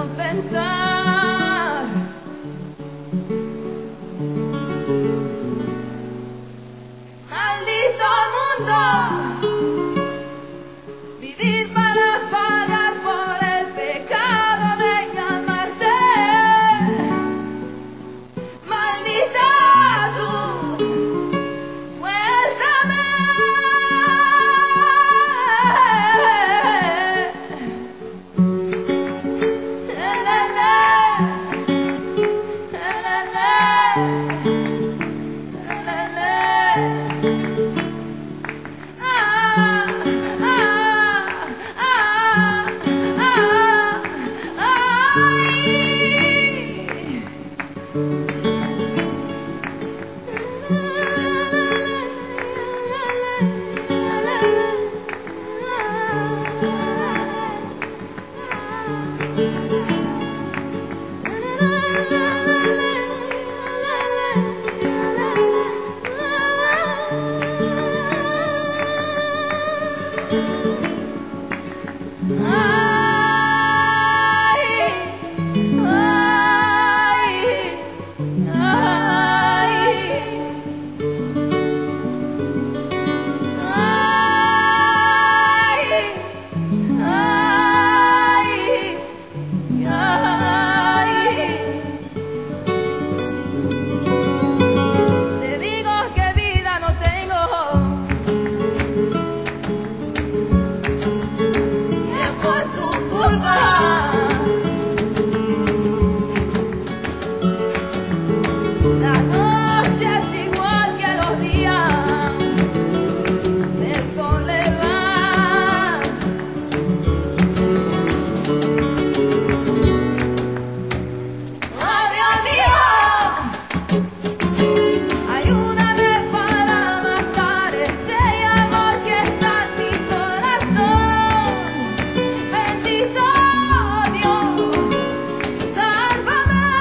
a pensar. Maldito mundo, vivir para pagar por el pecado de llamarte. Maldita tú, suéltame. La noche es igual que los días de soledad. Oh Dios mío, ayúdame para matar este amor que está en mi corazón. Bendito Dios, sálvame.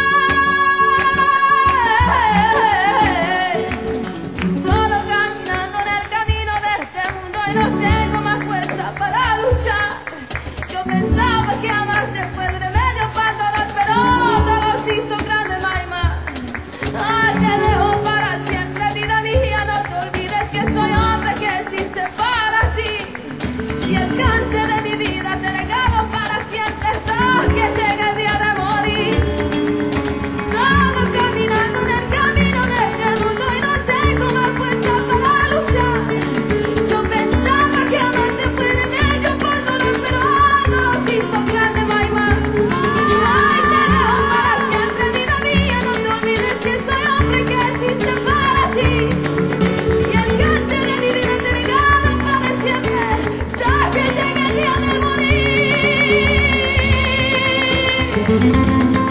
Solo caminando en el camino de este mundo y no tengo más fuerza para luchar. Yo pensaba que amarte fue el remedio para el dolor, pero dolor se hizo grande, Maima. Ay, te dejo para siempre, vida mía, no te olvides que soy hombre que existe para ti. Y el cante de mi vida te regalo para siempre hasta que llegue el día de morir. Solo caminando en el camino de este mundo y no tengo más fuerza para luchar. Yo pensaba que amarte fue remedio por dolor, pero el dolor se hizo grande, Maima. Ay, te dejo para siempre, vida mía, no te olvides que soy hombre que existe para ti. Y el cante de mi vida te regalo para siempre hasta que llegue el día del morir.